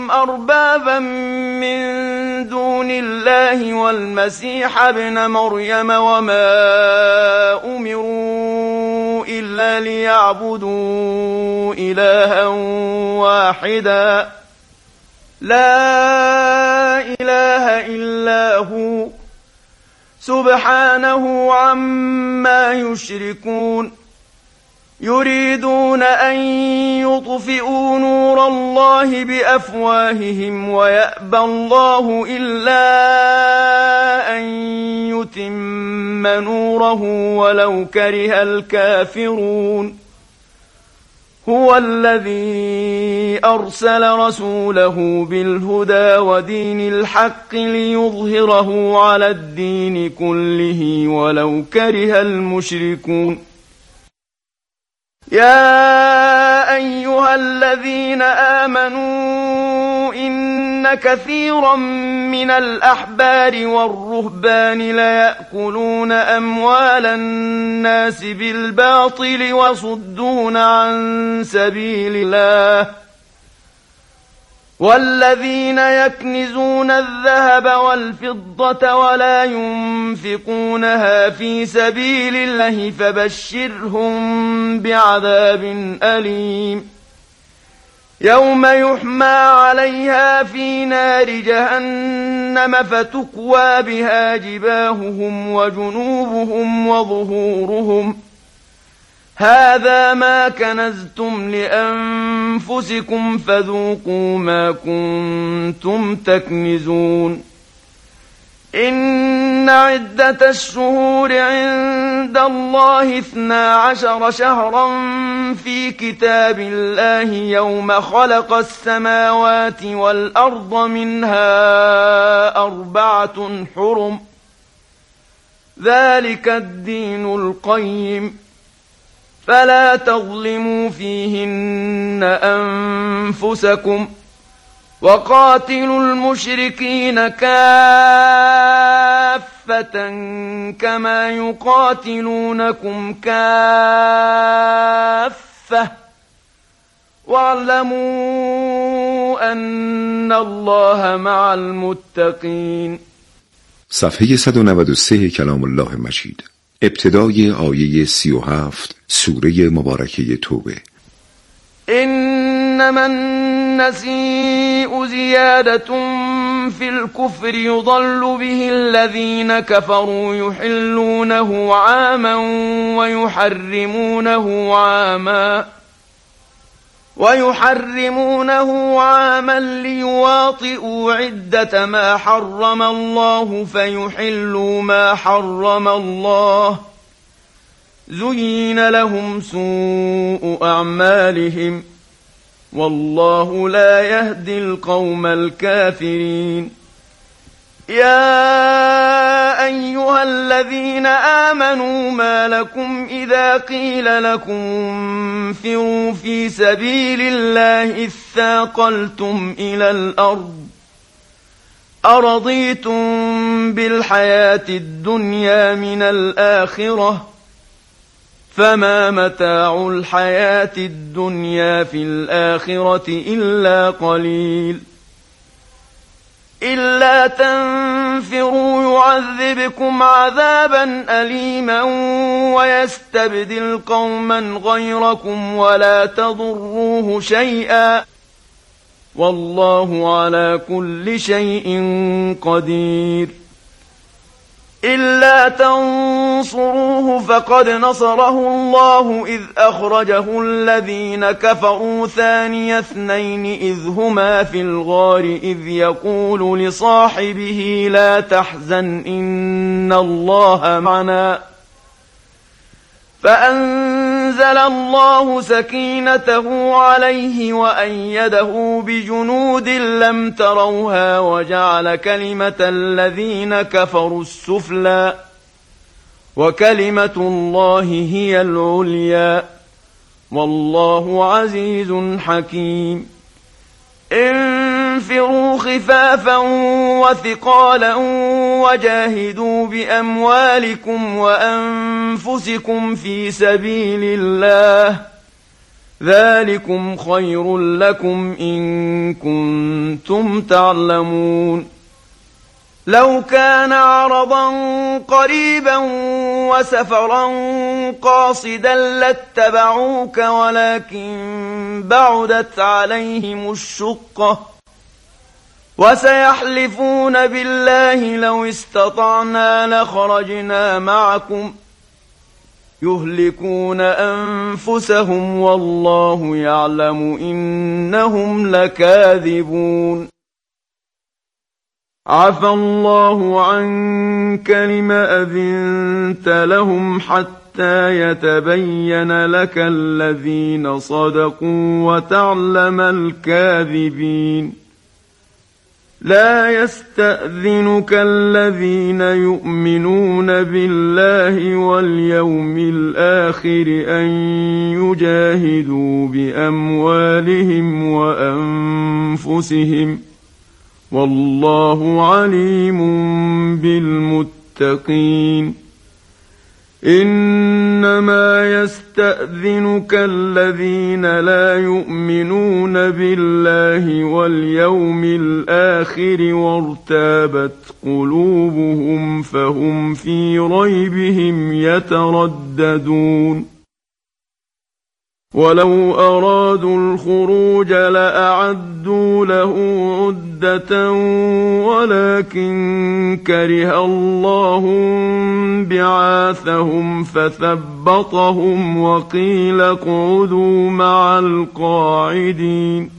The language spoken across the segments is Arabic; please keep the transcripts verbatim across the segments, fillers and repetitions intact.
أربابا من دون الله والمسيح ابن مريم وما أمروا إلا ليعبدوا إلها واحدا لا إله إلا هو سبحانه عما يشركون يريدون أن يطفئوا نور الله بأفواههم ويأبى الله إلا أن يتم نوره ولو كره الكافرون هو الذي أرسل رسوله بالهدى ودين الحق ليظهره على الدين كله ولو كره المشركون يا أيها الذين آمنوا إن كثيرا من الأحبار والرهبان ليأكلون أموال الناس بالباطل ويصدون عن سبيل الله والذين يكنزون الذهب والفضة ولا ينفقونها في سبيل الله فبشرهم بعذاب أليم يوم يحمى عليها في نار جهنم فتكوى بها جباههم وجنوبهم وظهورهم هذا ما كنزتم لأنفسكم فذوقوا ما كنتم تكنزون إن عدة الشهور عند الله اثنا عشر شهرا في كتاب الله يوم خلق السماوات والأرض منها أربعة حرم ذلك الدين القيم فلا تظلموا فيهن أنفسكم وقاتلوا المشركين كافة كما يقاتلونكم كافة واعلموا أن الله مع المتقين. صفحه صد و نود و سه کلام الله مجید، ابتدای آیه سی و هفت سوره مبارکه توبه. إنما النسيء زيادة في الكفر يضل به الذين كفروا يحلونه عاما ويحرمونه عاما ويحرمونه عاما ليواطئوا عدة ما حرم الله فيحلوا ما حرم الله زين لهم سوء أعمالهم والله لا يهدي القوم الكافرين. يا أيها الذين آمنوا ما لكم إذا قيل لكم انفروا في سبيل الله اثاقلتم إلى الأرض أرضيتم بالحياة الدنيا من الآخرة فما متاع الحياة الدنيا في الآخرة إلا قليل إلا تنفروا يعذبكم عذابا أليما ويستبدل قوما غيركم ولا تضروه شيئا والله على كل شيء قدير. إلا تنصروه فقد نصره الله إذ أخرجه الذين كفروا ثاني اثنين إذ هما في الغار إذ يقول لصاحبه لا تحزن إن الله معنا فأنزل الله سكينته عليه وأيده بجنود لم تروها وجعل كلمة الذين كفروا السفلى وكلمة الله هي العليا والله عزيز حكيم. انفروا خفافا وثقالا وجاهدوا بأموالكم وأنفسكم في سبيل الله ذلكم خير لكم إن كنتم تعلمون. لو كان عرضا قريبا وسفرا قاصدا لاتبعوك ولكن بعدت عليهم الشقة وسيحلفون بالله لو استطعنا لخرجنا معكم يهلكون أنفسهم والله يعلم إنهم لكاذبون. عفى الله عنك لم أذنت لهم حتى يتبين لك الذين صدقوا وتعلم الكاذبين. لا يستأذنك الذين يؤمنون بالله واليوم الآخر أن يجاهدوا بأموالهم وأنفسهم والله عليم بالمتقين. إنما يستأذنك الذين لا يؤمنون بالله واليوم الآخر وارتابت قلوبهم فهم في ريبهم يترددون. ولو أرادوا الخروج لأعدوا له عدة ولكن كره الله بعاثهم فثبطهم وقيل اقعدوا مع القاعدين.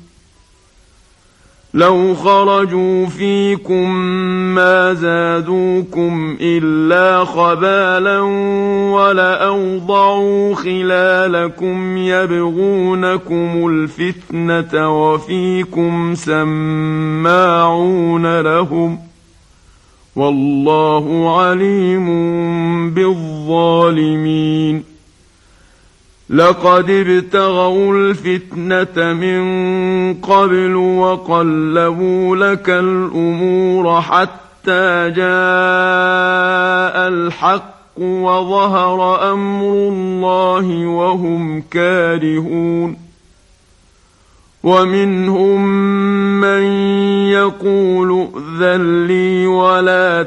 لو خرجوا فيكم ما زادوكم إلا خبالا ولأوضعوا خلالكم يبغونكم الفتنة وفيكم سماعون لهم والله عليم بالظالمين. لقد ابتغوا الفتنة من قبل وقلبوا لك الأمور حتى جاء الحق وظهر أمر الله وهم كارهون. ومنهم من يقول ائذن لي ولا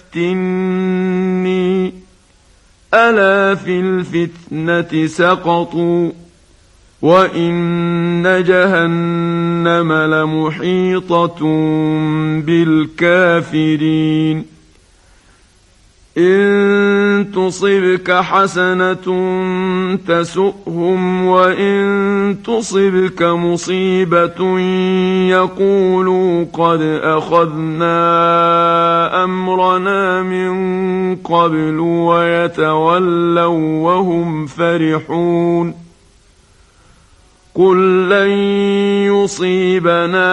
تفتني ألا في الفتنة سقطوا وإن جهنم لمحيطة بالكافرين. إن تصبك حسنة تسؤهم وإن تصبك مصيبة يقولوا قد أخذنا أمرنا من قبل ويتولوا وهم فرحون. قل لن يصيبنا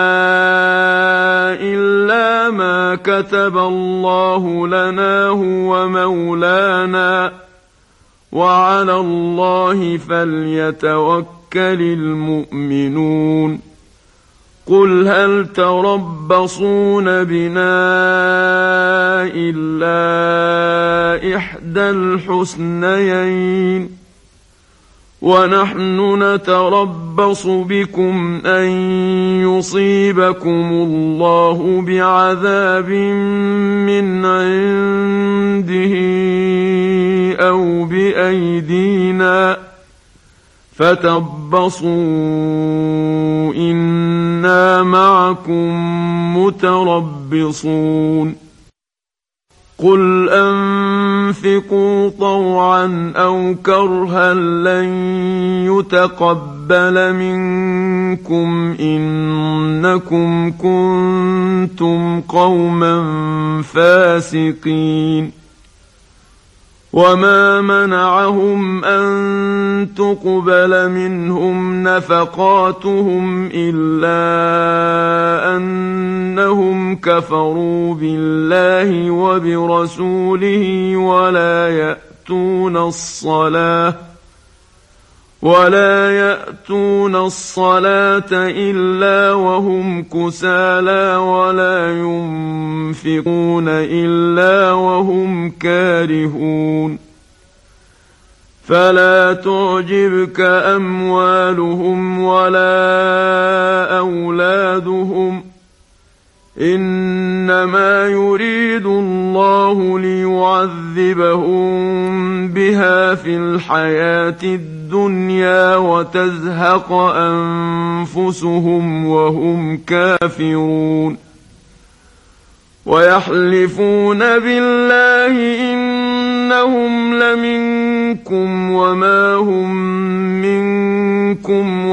إلا ما كتب الله لنا هو مولانا وعلى الله فليتوكل المؤمنون. قل هل تربصون بنا إلا إحدى الحسنيين ونحن نتربص بكم أن يصيبكم الله بعذاب من عنده أو بأيدينا فتربصوا إنا معكم متربصون. قل أنفقوا طوعا أو كرها لن يتقبل منكم إنكم كنتم قوما فاسقين. وما منعهم أن تقبل منهم نفقاتهم إلا أنهم كفروا بالله وبرسوله ولا يأتون الصلاة ولا يأتون الصلاة إلا وهم كسالى ولا ينفقون إلا وهم كارهون. فلا تعجبك أموالهم ولا أولادهم إنما يريد الله ليعذبهم بها في الحياة الدنيا وتزهق أنفسهم وهم كافرون ويحلفون بالله إنهم لمنكم وما هم منكم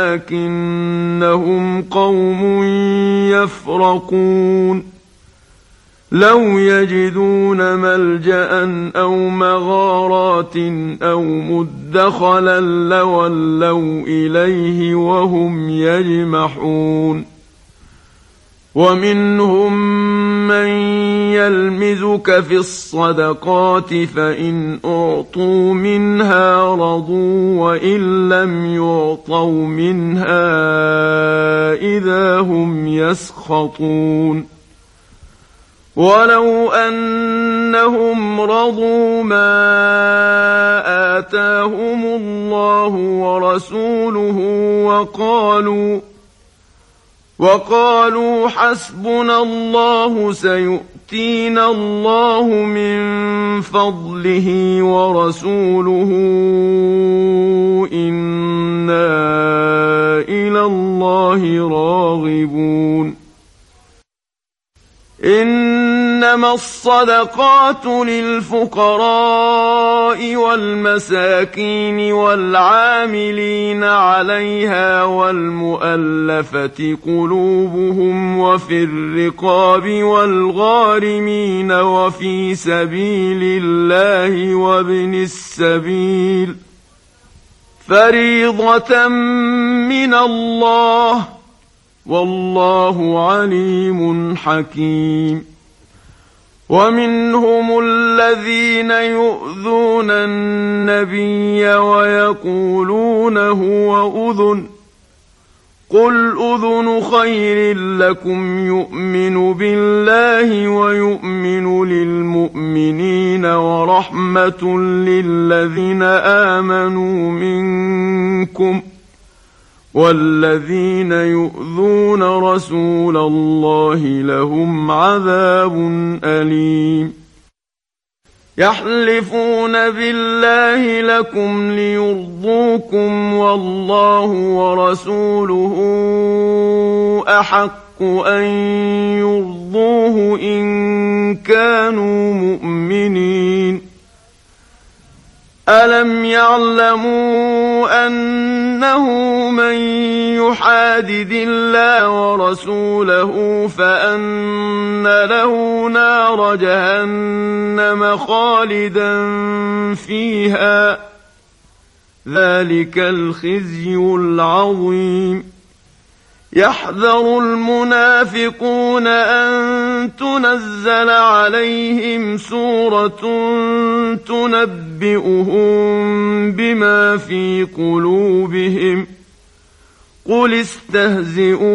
ولكنهم قوم يفرقون لو يجدون ملجأ أو مغارات أو مدخلا لولوا إليه وهم يجمحون ومنهم من يلمزك في الصدقات فإن أعطوا منها رضوا وإن لم يعطوا منها إذا هم يسخطون ولو أنهم رضوا ما آتاهم الله ورسوله وقالوا وقالوا حسبنا الله سيؤتينا الله من فضله ورسوله إنا إلى الله راغبون إنما الصدقات للفقراء والمساكين والعاملين عليها والمؤلفة قلوبهم وفي الرقاب والغارمين وفي سبيل الله وابن السبيل فريضة من الله والله عليم حكيم ومنهم الذين يؤذون النبي ويقولون هو أذن قل أذن خير لكم يؤمن بالله ويؤمن للمؤمنين ورحمة للذين آمنوا منكم والذين يؤذون رسول الله لهم عذاب أليم يحلفون بالله لكم ليرضوكم والله ورسوله أحق أن يرضوه إن كانوا مؤمنين ألم يعلموا أنه من يحادد الله ورسوله فأن له نار جهنم خالدا فيها ذلك الخزي العظيم يحذر المنافقون أن تنزل عليهم سورة تنبئهم بما في قلوبهم قل استهزئوا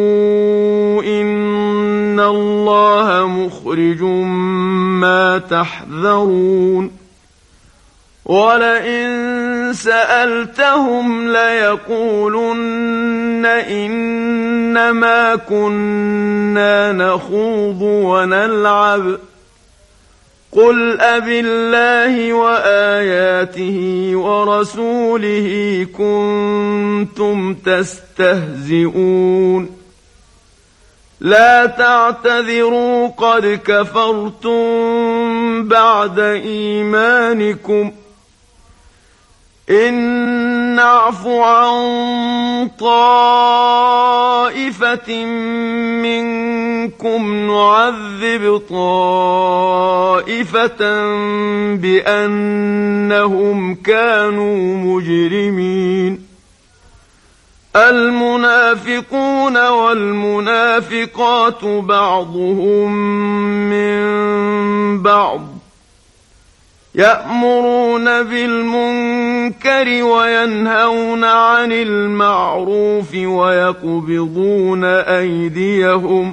إن الله مخرج ما تحذرون ولئن سألتهم ليقولن إنما كنا نخوض ونلعب قل أبالله وآياته ورسوله كنتم تستهزئون لا تعتذروا قد كفرتم بعد إيمانكم إن نعف عن طائفة منكم نعذب طائفة بأنهم كانوا مجرمين المنافقون والمنافقات بعضهم من بعض يأمرون بالمنكر وينهون عن المعروف ويقبضون أيديهم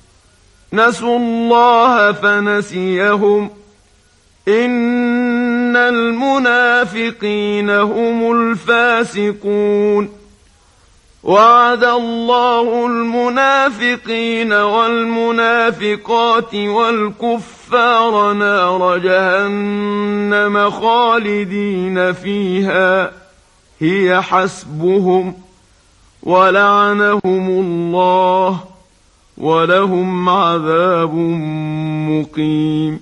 نسوا الله فنسيهم إن إن المنافقين هم الفاسقون وعد الله المنافقين والمنافقات والكفار نار جهنم خالدين فيها هي حسبهم ولعنهم الله ولهم عذاب مقيم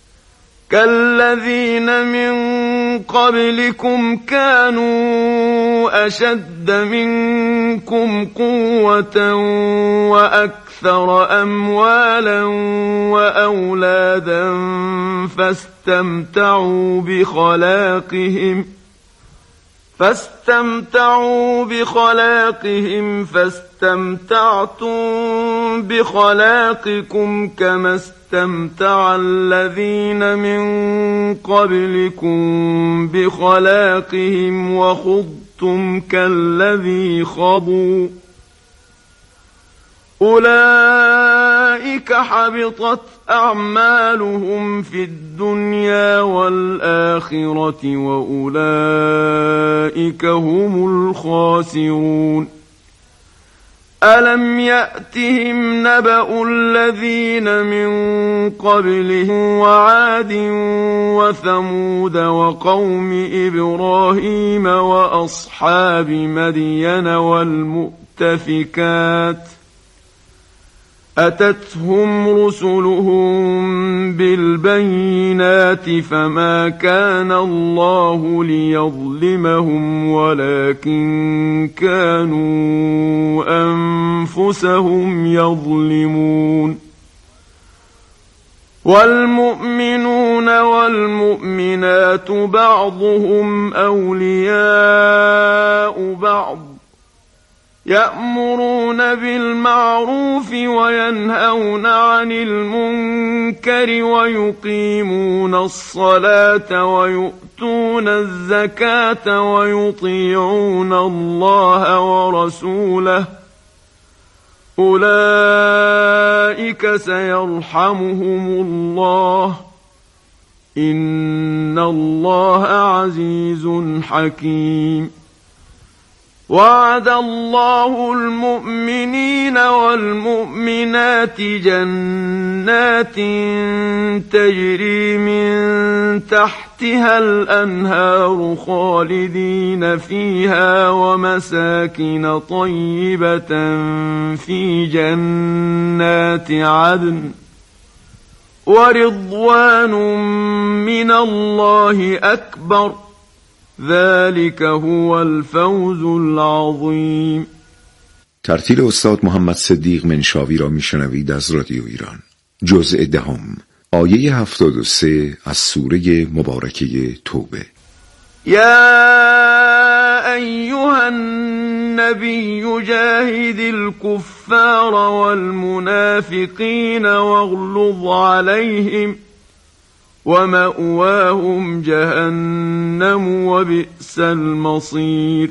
كالذين من قبلكم كانوا أشد منكم قوة وأكثر أموالا وأولادا فاستمتعوا بخلاقهم فاستمتعوا بخلاقهم فاستمتعتم بخلاقكم كما استمتع الذين من قبلكم بخلاقهم وخضتم كالذي خضوا أولئك حبطت أعمالهم في الدنيا والآخرة وأولئك هم الخاسرون ألم يأتهم نبأ الذين من قبلهم وعاد وثمود وقوم إبراهيم وأصحاب مدين والمؤتفكات أتتهم رسلهم بالبينات فما كان الله ليظلمهم ولكن كانوا أنفسهم يظلمون والمؤمنون والمؤمنات بعضهم أولياء بعض يأمرون بالمعروف وينهون عن المنكر ويقيمون الصلاة ويؤتون الزكاة ويطيعون الله ورسوله أولئك سيرحمهم الله إن الله عزيز حكيم وعد الله المؤمنين والمؤمنات جنات تجري من تحتها الأنهار خالدين فيها ومساكن طيبة في جنات عدن ورضوان من الله أكبر ذلك هو الفوز العظیم. ترتیل استاد محمد صدیق منشاوی را میشنوید از رادیو ایران. جزء دهم، آیه هفتاد و سه از سوره مبارکه توبه. یا ایها النبی جاهد الكفار والمنافقین واغلظ علیهم ومأواهم جهنم وبئس المصير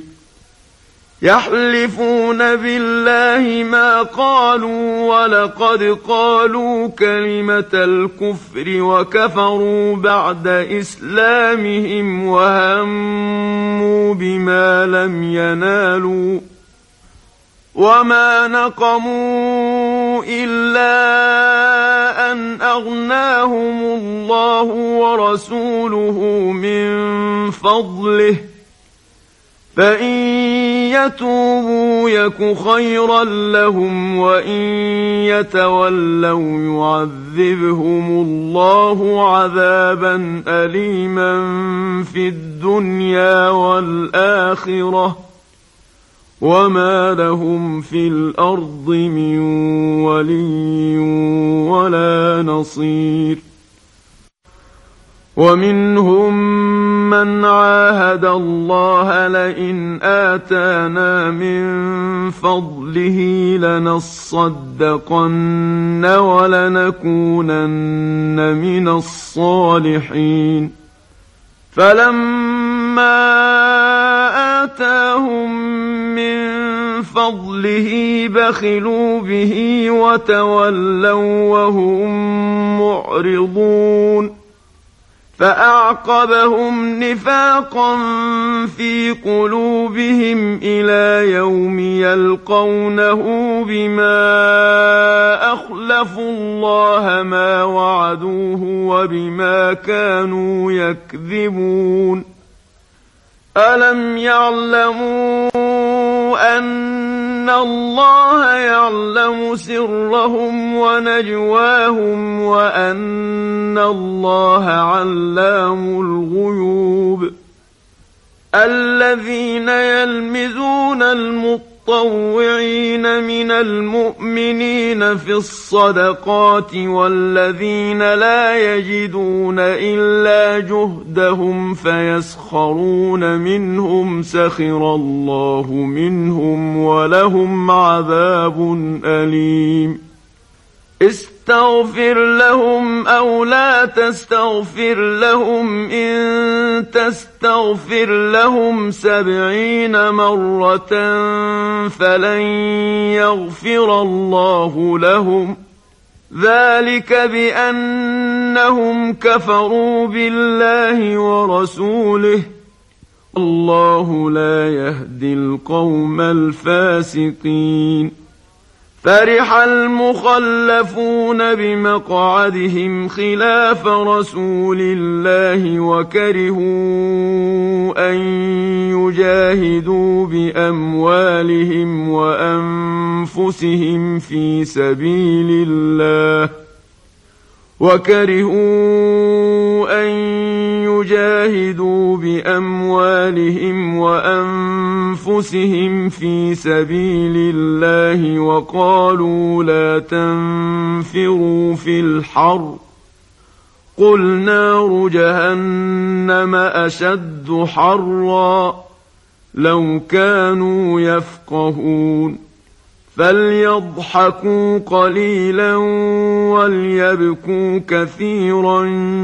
يحلفون بالله ما قالوا ولقد قالوا كلمة الكفر وكفروا بعد إسلامهم وهموا بما لم ينالوا وما نقموا إلا أن أغناهم الله ورسوله من فضله فإن يتوبوا يك خيرا لهم وإن يتولوا يعذبهم الله عذابا أليما في الدنيا والآخرة وما لهم في الأرض من ولي ولا نصير ومنهم من عاهد الله لئن آتانا من فضله لنصدقن ولنكونن من الصالحين فلما آتاهم من فضله بخلوا به وتولوا وهم معرضون فأعقبهم نفاقا في قلوبهم إلى يوم يلقونه بما أخلفوا الله ما وعدوه وبما كانوا يكذبون. ألم يعلموا أن الله يعلم سرهم ونجواهم وأن الله علام الغيوب. الذين يلمزون المطوعين من المؤمنين في الصدقات والذين لا يجدون إلا جهدهم فيسخرون منهم سخر الله منهم ولهم عذاب أليم. استغفر لهم أو لا تستغفر لهم إن تستغفر لهم سبعين مرة فلن يغفر الله لهم، ذلك بأنهم كفروا بالله ورسوله، الله لا يهدي القوم الفاسقين. فرح المخلفون بمقعدهم خلاف رسول الله وكرهوا أن يجاهدوا بأموالهم وأنفسهم في سبيل الله وكرهوا أن يجاهدوا بأموالهم وأنفسهم في سبيل الله وقالوا لا تنفروا في الحر قل نار جهنم أشد حرا لو كانوا يفقهون. فليضحكوا قليلا وليبكوا كثيرا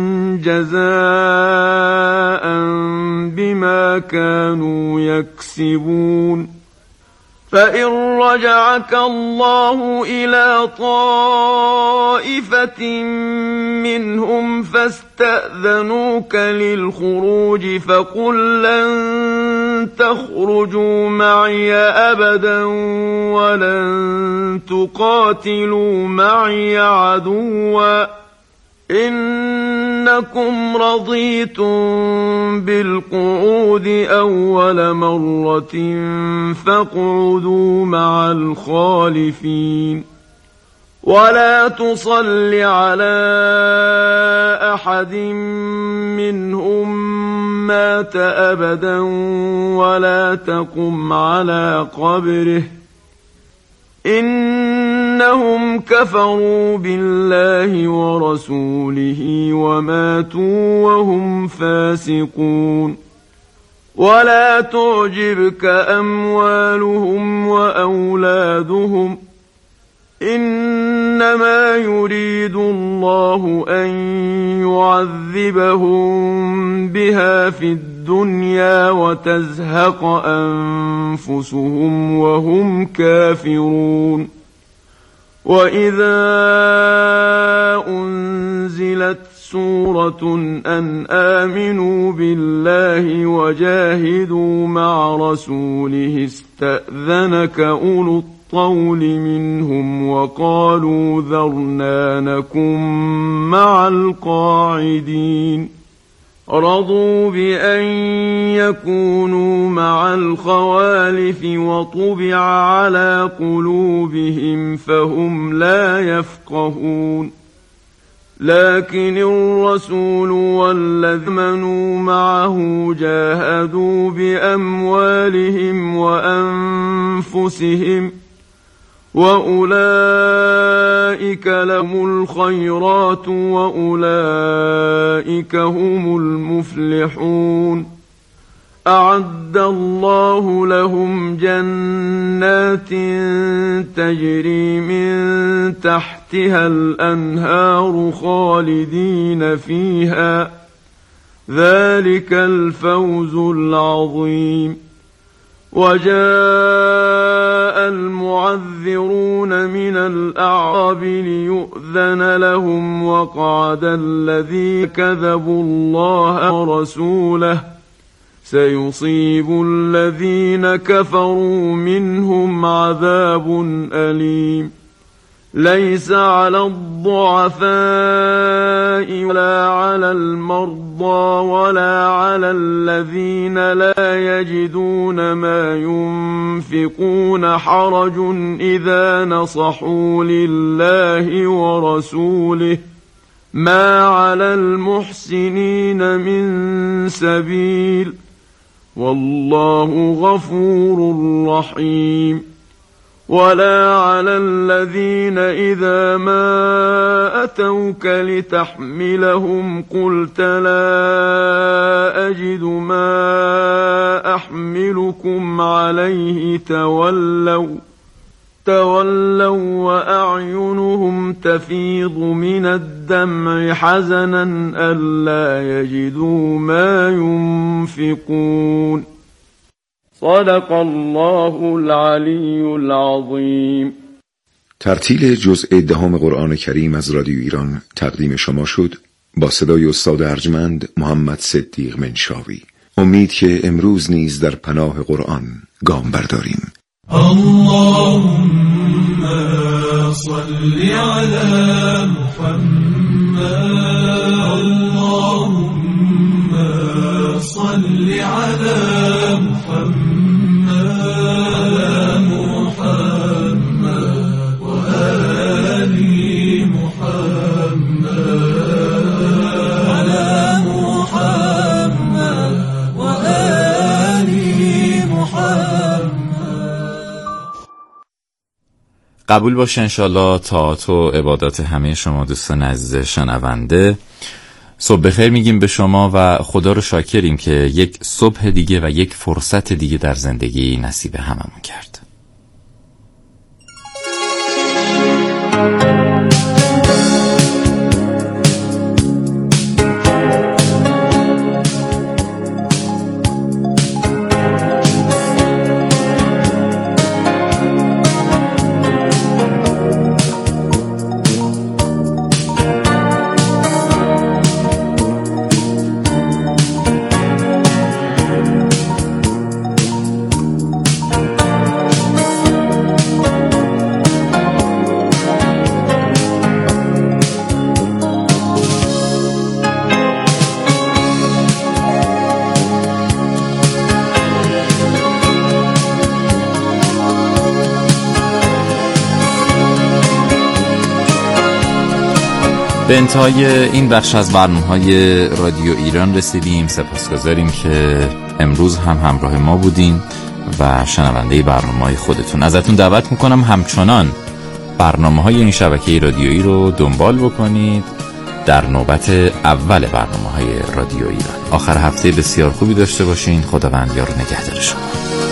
جزاء بما كانوا يكسبون. فإن رجعك الله إلى طائفة منهم فاستأذنوك للخروج فقل لن تخرجوا معي أبدا ولن تقاتلوا معي عدوا إنكم رضيتم بالقعود أول مرة فاقعدوا مع الخالفين. ولا تصل على أحد منهم مات أبدا ولا تقم على قبره إنهم كفروا بالله ورسوله وماتوا وهم فاسقون. ولا تعجبك أموالهم وأولادهم إنما يريد الله أن يعذبهم بها في الدنيا وتزهق أنفسهم وهم كافرون. وإذا أنزلت سورة أن آمنوا بالله وجاهدوا مع رسوله استأذنك أولو الطول منهم وقالوا ذرنا نكن مع القاعدين. رضوا بأن يكونوا مع الخوالف وطبع على قلوبهم فهم لا يفقهون. لكن الرسول والذين آمنوا معه جاهدوا بأموالهم وأنفسهم وأولئك لهم الخيرات وأولئك هم المفلحون. أعد الله لهم جنات تجري من تحتها الأنهار خالدين فيها ذلك الفوز العظيم. وجاء جاء المعذرون من الأعراب ليؤذن لهم وقعد الذين كذبوا الله ورسوله سيصيب الذين كفروا منهم عذاب أليم ليس على الضعفاء ولا على المرضى ولا على الذين لا يجدون ما ينفقون حرج إذا نصحوا لله ورسوله ما على المحسنين من سبيل والله غفور رحيم ولا على الذين إذا ما أتوك لتحملهم قلت لا أجد ما أحملكم عليه تولوا تولوا وأعينهم تفيض من الدمع حزنا ألا يجدوا ما ينفقون صدق الله العلی العظیم. ترتیل جزء دهم قرآن کریم از رادیو ایران تقدیم شما شد با صدای استاد ارجمند محمد صدیق منشاوی. امید که امروز نیز در پناه قرآن گام برداریم. اللهم صل علی محمد اللهم صل علی محمد قبول باشه انشالله طاعت و عبادات همه شما دوستان عزیز شنونده. صبح بخیر میگیم به شما و خدا رو شاکریم که یک صبح دیگه و یک فرصت دیگه در زندگی نصیب هممون کرد. به انتهای این بخش از برنامه‌های رادیو ایران رسیدیم. سپاسگزاریم که امروز هم همراه ما بودین و شنونده برنامه‌های خودتون. ازتون دعوت میکنم همچنان برنامه‌های این شبکه رادیویی رو دنبال بکنید در نوبت اول برنامه‌های رادیو ایران. آخر هفته بسیار خوبی داشته باشین. خداوند یار و نگهدار شما.